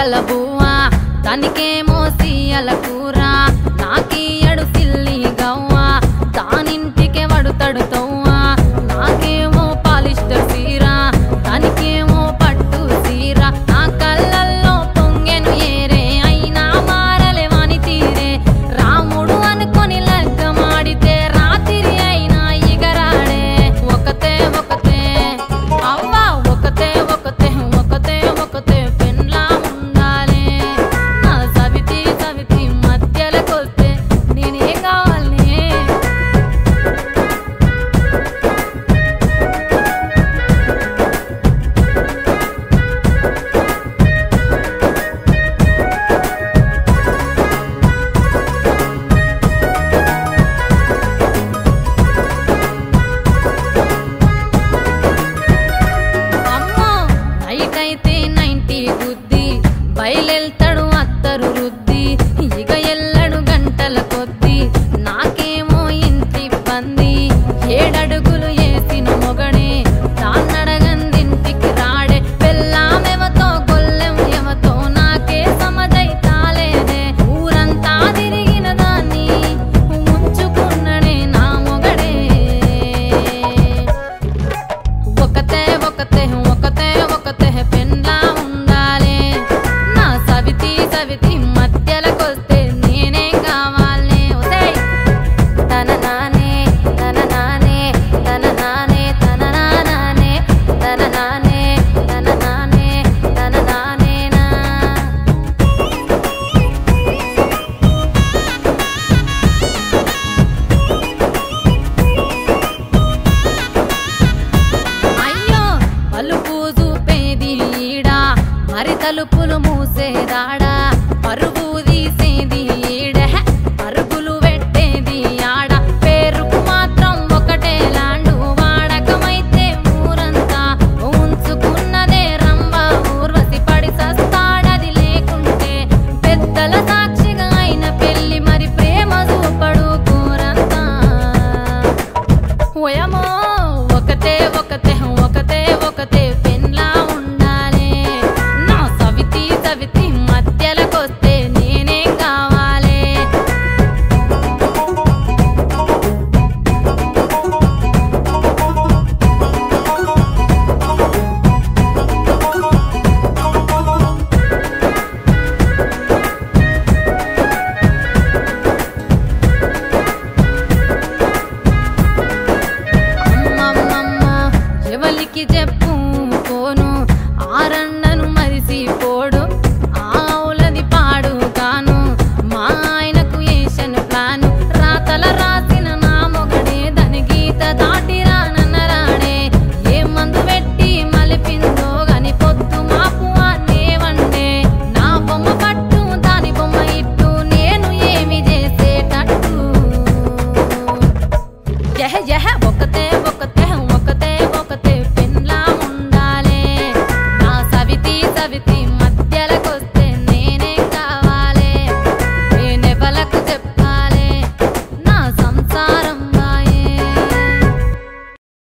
పక్కల బువ్వా తనికేమో సీయల కూర నాకీయడు సిల్లి గవ్వా దానింటికే వడుతడు తవ్వా నాకేమో పాలిస్టర్ సీర తనికేమో పట్టు సీర నా కళ్ళల్లో పొంగెను ఏరే అయినా మారలే వాని తీరే రాముడు అనుకొని లగ్గమాడితే రాత్రి అయినా ఇగరాడే ఒకతే ఒకతే అవ్వా ఒకతే ఒకతే ఒకతే ఒకతే పెన్లా ఉండాలి నా సవితి సవితి మధ్యలకొస్తే నేనేం కావాలి అమ్మో నైట్ అయితే 90 గుద్ది బయలెళ్తాడు అత్తరు రుద్ది ఇక ఎల్లడు గంటల కొద్ది నాకేమో ఇంటి ఇబ్బంది 7 అడుగులు వేసిన మొగడే దాన్నడగందింటికి రాడే పెళ్ళామెవతో గొల్లెం ఎవతో నాకే సమజైతాలేదే ఊరంతా తిరిగిన దాన్ని ఉంచుకున్నడే నా మొగడే ఒకతే ఒకతే ఒకతే ఒకతే పెన్లా ఉండాలి నా సవితి సవితి మధ్యలకొస్తే నేనేం కావాలి ఒసేయ్ తన నానే తన నానే తన నానే తన నానే తన నానే తన నానే తన నానేనా అయ్యో పలుపు చూపేది ఈడా మరి తలుపులు మూసేదాడా పరుగు తీసేది ఈడే పరుగులు పెట్టేది ఆడ పేరుకు మాత్రం ఒకటే లాండు వాడకమైతే ఊరంతా ఉంచుకున్నదే రంభ ఊర్వశి పడి సస్తాడది లేకుంటే పెద్దల సాక్షిగా అయిన పెళ్లి మరి ప్రేమ చూపడు కూరంతా ఓయమో ఒకతే ఒకతే ఒకతే ఒకతే పెన్లా ఉండాలి నా సవితి సవితి